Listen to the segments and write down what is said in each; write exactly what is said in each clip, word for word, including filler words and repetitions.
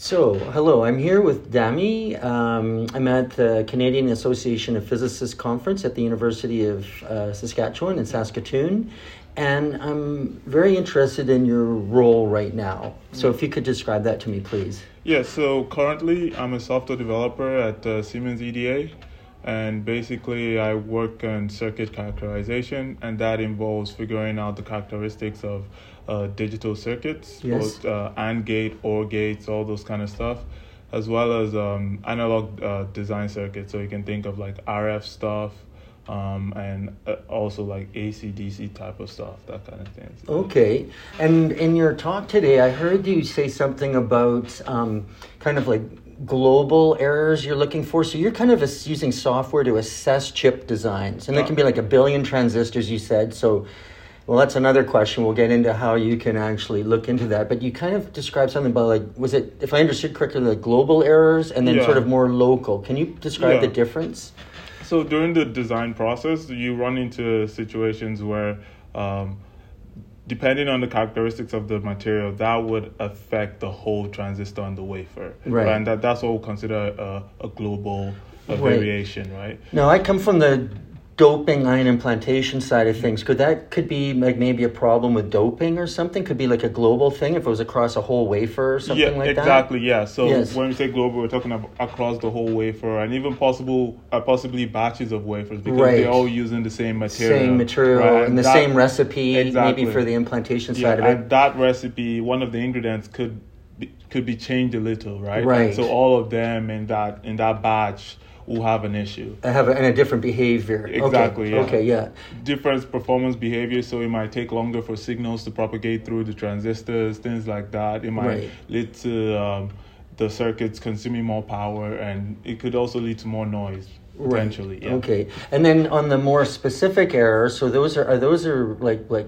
So, hello, I'm here with Dami. Um, I'm at the Canadian Association of Physicists Conference at the University of uh, Saskatchewan in Saskatoon, and I'm very interested in your role right now. So if you could describe that to me, please. Yeah, so currently I'm a software developer at uh, Siemens E D A, and basically I work on circuit characterization, and that involves figuring out the characteristics of uh, digital circuits, Yes. both uh, AND gate, OR gates, all those kind of stuff, as well as um, analog uh, design circuits. So you can think of like R F stuff, um, and uh, also like A C D C type of stuff, that kind of thing. So, Okay. And in your talk today, I heard you say something about um, kind of like global errors you're looking for. So you're kind of ass- using software to assess chip designs. And there can be like a billion transistors, you said. So, well, that's another question. We'll get into how you can actually look into that. But you kind of described something about like, was it, if I understood correctly, like global errors and then Yeah. sort of more local. Can you describe Yeah. the difference? So during the design process, you run into situations where, um, depending on the characteristics of the material, that would affect the whole transistor on the wafer. Right. And that, that's what we consider a, a global a Right. variation, right? Now, I come from the doping ion implantation side of things. Could that could be like maybe a problem with doping or something? Could be like a global thing if it was across a whole wafer or something yeah, like that? exactly, yeah. So Yes. when we say global, we're talking about across the whole wafer and even possible, uh, possibly batches of wafers because Right. they're all using the same material. Same material right? and the that- same recipe, Exactly. maybe for the implantation Yeah, side of and it. that recipe, one of the ingredients could be, could be changed a little, right? Right. And so all of them in that in that batch will have an issue. I have a, and a different behavior. Exactly, Okay. yeah. Okay, yeah. Different performance behavior, so it might take longer for signals to propagate through the transistors, things like that. It might Right. lead to um, the circuits consuming more power, and it could also lead to more noise. Potentially, yeah. Okay. And then on the more specific errors, so those are are those are like like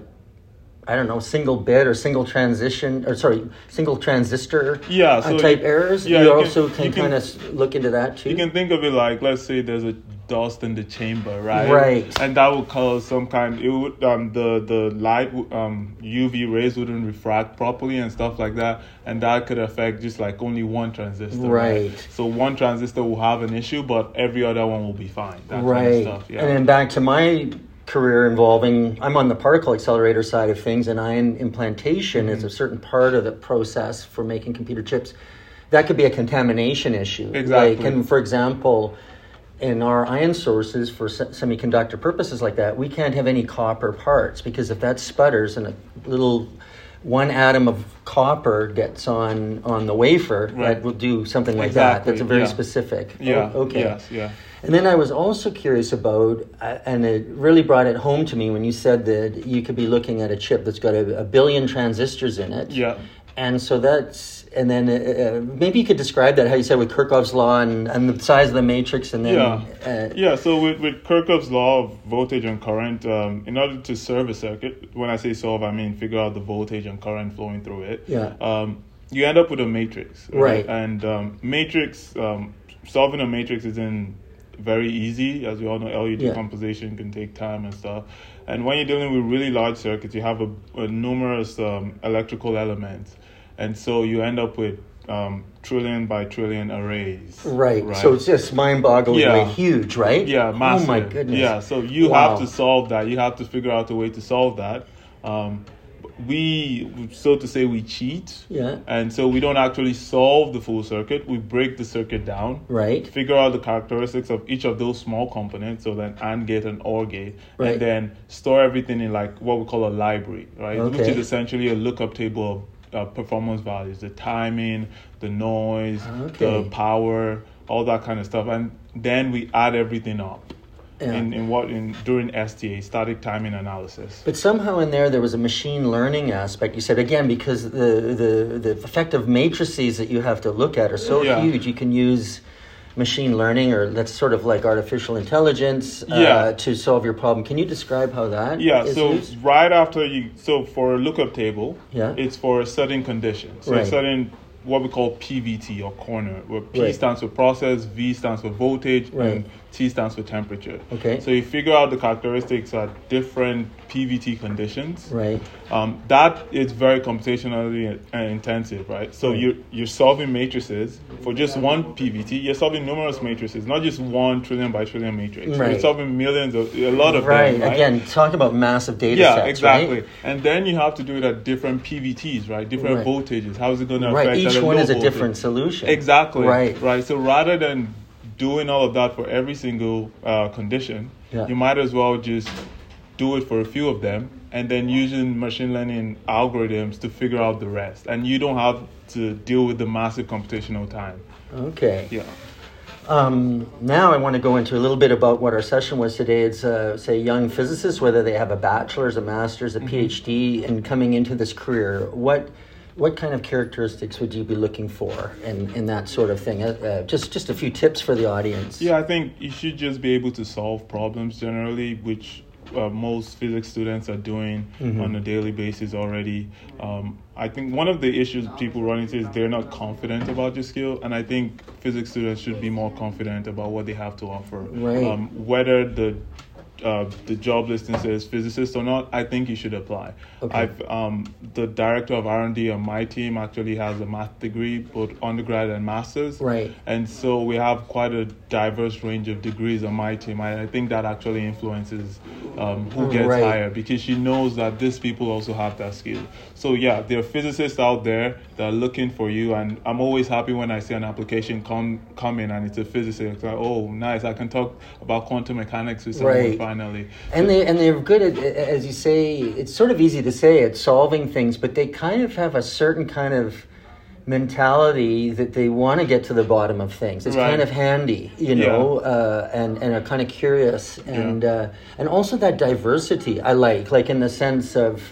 I don't know, single bit or single transition or sorry, single transistor Yeah, uh, so type you- errors. yeah, you, you can- also can, you can- kind of look into that too. You can think of it like, let's say there's a dust in the chamber, right? Right. And that would cause some kind. It would um the the light would, um U V rays wouldn't refract properly and stuff like that, and that could affect just like only one transistor. Right. So one transistor will have an issue, but every other one will be fine. That Right. kind of stuff. Yeah. And then back to my career involving, I'm on the particle accelerator side of things, and ion implantation Mm-hmm. is a certain part of the process for making computer chips. That could be a contamination issue. Exactly. Like, and for example, in our ion sources for se- semiconductor purposes like that, we can't have any copper parts because if that sputters and a little one atom of copper gets on on the wafer, Right. that will do something like that. Exactly, That's a very yeah. specific. yeah. Oh, okay. Yes. Yeah. And then I was also curious about, uh, and it really brought it home to me when you said that you could be looking at a chip that's got a, a billion transistors in it. Yeah. And so that's, and then uh, maybe you could describe that, how you said with Kirchhoff's law and, and the size of the matrix and then... Yeah. Uh, Yeah, so with, with Kirchhoff's law of voltage and current, um, in order to serve a circuit, when I say solve, I mean figure out the voltage and current flowing through it. Yeah. Um, you end up with a matrix. Right. And um, matrix, um, solving a matrix isn't very easy. As we all know, L U Yeah. decomposition can take time and stuff. And when you're dealing with really large circuits, you have a, a numerous um, electrical elements. And so you end up with um, trillion by trillion arrays. right. So it's just mind-bogglingly Yeah. huge, right? Yeah, massive. Oh my goodness. Yeah, so you Wow. have to solve that. You have to figure out a way to solve that. Um, we, so to say, we cheat. Yeah. And so we don't actually solve the full circuit. We break the circuit down. Right. Figure out the characteristics of each of those small components, so then AND gate and OR gate, Right. and then store everything in like what we call a library, right? Which Okay. is essentially a lookup table of uh, performance values, the timing, the noise, Okay. the power, all that kind of stuff, and then we add everything up. Yeah. In, in what in during S T A, static timing analysis. But somehow in there, there was a machine learning aspect. You said, again, because the, the, the effective matrices that you have to look at are so Yeah. huge, you can use machine learning, or that's sort of like artificial intelligence uh, Yeah. to solve your problem. Can you describe how that Yeah, is so used? right after you, so for a lookup table, Yeah. it's for a certain condition. So Right. a certain, what we call P V T or corner, where P Right. stands for process, V stands for voltage, Right. and T stands for temperature. Okay. So you figure out the characteristics at different P V T conditions. Right. Um, that is very computationally uh, intensive, right? So Right. you're, you're solving matrices for just one P V T. You're solving numerous matrices, not just one trillion by trillion matrix. Right. You're solving millions of, a lot of Right. them, right? Again, talk about massive data Yeah, sets, exactly. right? And then you have to do it at different P V Ts, right? Different Right. voltages. How is it going to Right. affect Each at a one low is a voltage? different solution. Exactly. Right. Right. So rather than doing all of that for every single uh, condition, Yeah. you might as well just do it for a few of them and then using machine learning algorithms to figure out the rest. And you don't have to deal with the massive computational time. Okay. Yeah. Um, now I want to go into a little bit about what our session was today. It's, uh, say, young physicists, whether they have a bachelor's, a master's, a Mm-hmm. PhD, and coming into this career. What what kind of characteristics would you be looking for in, in that sort of thing? Uh, uh, just just a few tips for the audience. Yeah, I think you should just be able to solve problems generally, which uh, most physics students are doing Mhm. on a daily basis already. Um, I think one of the issues people run into is they're not confident about your skill, and I think physics students should be more confident about what they have to offer. Right. Um, whether the uh, the job listing says physicist or not, I think you should apply. Okay. I've um, the director of R and D on my team actually has a math degree, both undergrad and masters. Right. And so we have quite a diverse range of degrees on my team. I, I think that actually influences um, who gets Right. hired, because she knows that these people also have that skill. So yeah, there are physicists out there that are looking for you, and I'm always happy when I see an application come come in and it's a physicist. It's like, oh, nice, I can talk about quantum mechanics with someone Right. finally. And they and they're good at, as you say, it's sort of easy to say at solving things, but they kind of have a certain kind of mentality that they want to get to the bottom of things. It's Right. kind of handy, you know, uh, and and are kind of curious, and Yeah. uh, and also that diversity I like, like in the sense of.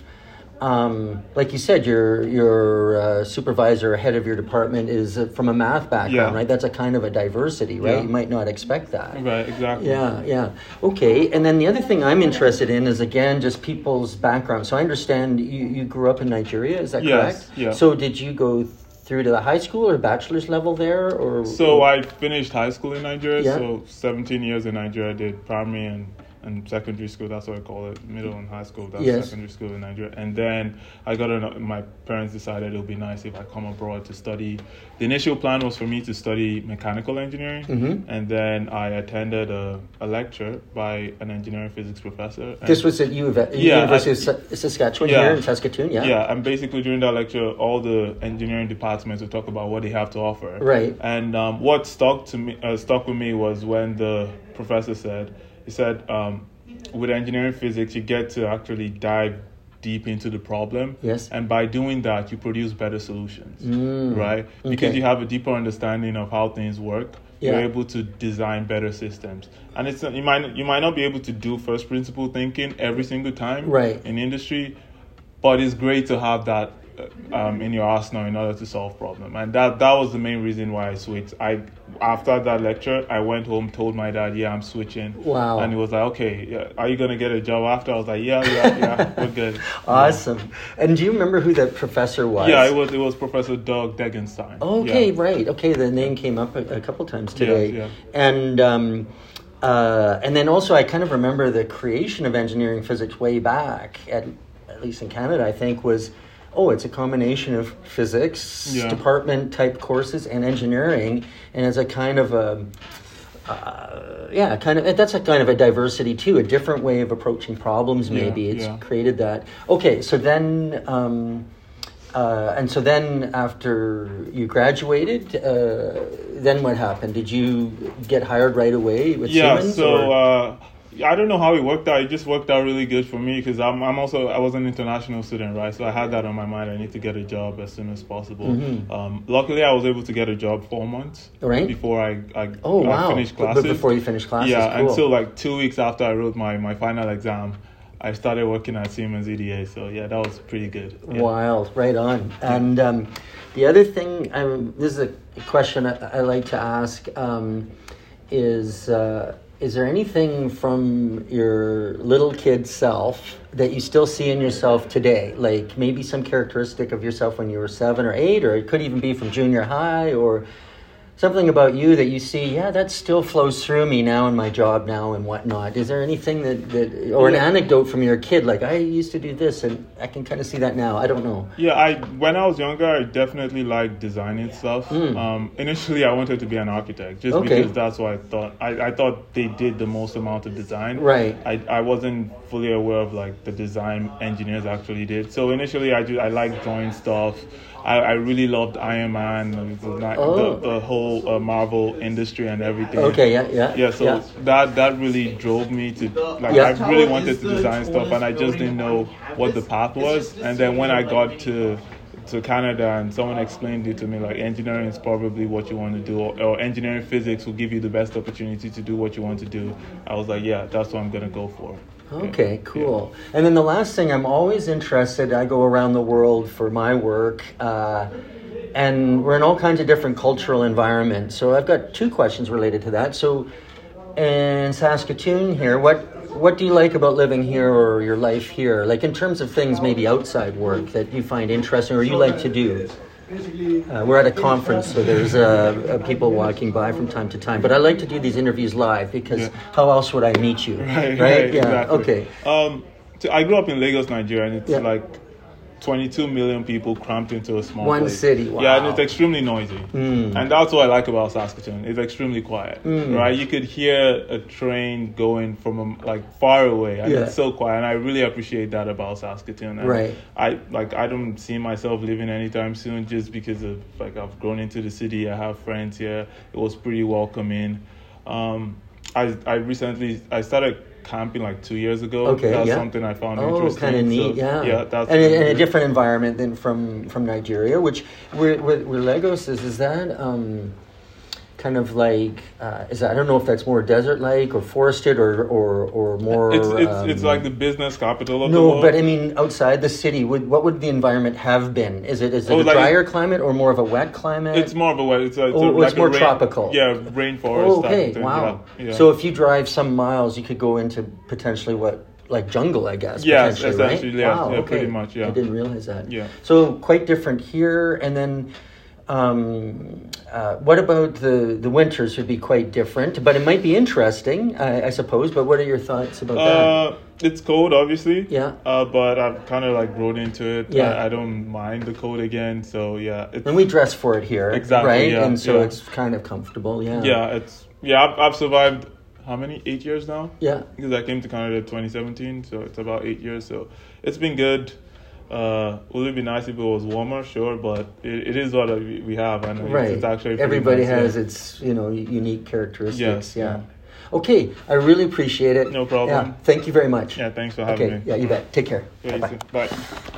Um, like you said, your your uh, supervisor or head of your department is uh, from a math background, Yeah. right? That's a kind of a diversity, right? Yeah. You might not expect that. Right, exactly. Yeah, yeah. Okay, and then the other thing I'm interested in is, again, just people's background. So I understand you, you grew up in Nigeria, is that Yes, correct? yeah. So did you go through to the high school or bachelor's level there? or So I finished high school in Nigeria, Yeah. so seventeen years in Nigeria. I did primary and, and secondary school, that's what I call it, middle and high school, that's Yes. secondary school in Nigeria. And then I got, a, my parents decided it would be nice if I come abroad to study. The initial plan was for me to study mechanical engineering, Mhm. and then I attended a, a lecture by an engineering physics professor. And This was at U of Yeah, University I- of Sa- Saskatchewan Yeah. here in Saskatoon, yeah? Yeah, and basically during that lecture, all the engineering departments would talk about what they have to offer. Right. And um, what stuck to me, uh, stuck with me, was when the professor said, he said, um, with engineering physics, you get to actually dive deep into the problem. Yes. And by doing that, you produce better solutions, Mm, right? Because okay. you have a deeper understanding of how things work. You're Yeah. able to design better systems, and it's you might you might not be able to do first principle thinking every single time, Right. in industry, but it's great to have that uh, um, in your arsenal in order to solve problem. And that that was the main reason why I switched. I after that lecture, I went home, told my dad, yeah, I'm switching. Wow. And he was like, okay, yeah, are you gonna get a job after? I was like, yeah, yeah, yeah, we're good. Awesome. And do you remember who that professor was? Yeah, it was it was Professor Doug Degenstein. Okay, Yeah. right. Okay, the name came up a, a couple times today. yeah. And um, uh, and then also I kind of remember the creation of engineering physics way back, at at least in Canada, I think, was, oh, it's a combination of physics Yeah. department type courses and engineering, and it's a kind of a uh, yeah, kind of that's a kind of a diversity too, a different way of approaching problems. Yeah, Maybe it's yeah. created that. Okay, so then. Um, Uh, and so then after you graduated, uh, then what happened? Did you get hired right away with Yeah, Siemens? so or- uh, I don't know how it worked out. It just worked out really good for me because I'm I'm also I was an international student, right? So I had that on my mind. I need to get a job as soon as possible. Mhm. Um, luckily, I was able to get a job four months Right. before I I, Oh, I wow. finished But- classes. but before you finished classes, yeah. cool. And so like two weeks after I wrote my my final exam, I started working at Siemens E D A. So yeah, that was pretty good. Yeah. Wild, right on. And um, the other thing, um, this is a question I, I like to ask, um, is uh, is there anything from your little kid self that you still see in yourself today? Like maybe some characteristic of yourself when you were seven or eight, or it could even be from junior high, or something about you that you see, yeah, that still flows through me now in my job now and whatnot. Is there anything that, that or an Yeah. anecdote from your kid, like, I used to do this and I can kind of see that now? I don't know. Yeah, I when I was younger, I definitely liked designing stuff. Mm. Um, initially, I wanted to be an architect just Okay. because that's what I thought. I, I thought they did the most amount of design. Right. I, I wasn't fully aware of like the design engineers actually did. So initially, I just I liked drawing stuff. I, I really loved Iron Man, the, Oh. the, the whole uh, Marvel industry and everything. Okay, yeah, yeah. Yeah, so yeah. that that really drove me to like Yeah. I really wanted to design stuff, and I just didn't know what the path was. And then when I got to to Canada and someone explained it to me, like engineering is probably what you want to do, or, or engineering physics will give you the best opportunity to do what you want to do. I was like, yeah, that's what I'm gonna go for. Okay, Yeah. cool. And then the last thing, I'm always interested, I go around the world for my work, uh, and we're in all kinds of different cultural environments. So I've got two questions related to that. So in Saskatoon here, what what do you like about living here or your life here? Like in terms of things maybe outside work that you find interesting or you like to do? Uh, we're at a conference, so there's uh, uh, people walking by from time to time. But I like to do these interviews live because Yeah. how else would I meet you? Right, Right? right, Yeah. exactly. Okay. Um, so I grew up in Lagos, Nigeria, and it's Yeah. like twenty-two million people cramped into a small One place. city, wow. Yeah, and it's extremely noisy. Mm. And that's what I like about Saskatoon. It's extremely quiet, Mm. right? You could hear a train going from um, like far away, and Yeah. it's so quiet. And I really appreciate that about Saskatoon. And Right. I like I don't see myself living anytime soon, just because of like I've grown into the city. I have friends here. It was pretty welcoming. Um, I I recently I started camping like two years ago. Okay, That's yeah. something I found Oh, interesting. kind of neat, So, yeah. Yeah, that's and in, in a good. different environment than from from Nigeria, which where where, where Lagos is. Is that um, kind of like uh, is that, I don't know if that's more desert like or forested or or or more. It's it's, um, it's like the business capital of the no, world. but I mean outside the city. Would what would the environment have been? Is it is it Oh, a like- drier climate or more of a wet climate? It's more of a wet. It's, a, it's, Oh, a, it's like more a rain, tropical. Yeah, rainforest. Oh, type okay, of thing. wow. Yeah, yeah. So if you drive some miles, you could go into potentially what, like jungle, I guess. Yes, potentially, right? essentially, yeah, Wow, yeah, okay. pretty much, yeah. I didn't realize that. Yeah. So quite different here, and then. Um, uh, what about the the winters? Would be quite different, but it might be interesting, I, I suppose. But what are your thoughts about that? Uh, it's cold, obviously. Yeah. Uh, but I've kind of like grown into it. Yeah. I, I don't mind the cold again. So yeah, it's And we dress for it here, Exactly, right? yeah, and so yeah. it's kind of comfortable. Yeah. yeah, it's yeah. I've, I've survived how many? Eight years now. Yeah. Because I came to Canada in twenty seventeen, so it's about eight years. So it's been good. Uh, would it be nice if it was warmer? Sure, but it, it is what we we have, and it's, Right. it's actually pretty Everybody nice, yeah. has its, you know, unique characteristics. Yes, yeah. yeah. Okay, I really appreciate it. No problem. Yeah, thank you very much. Yeah, thanks for having Okay, me. yeah, you bet. Take care. Yeah, you Bye-bye. too. Bye.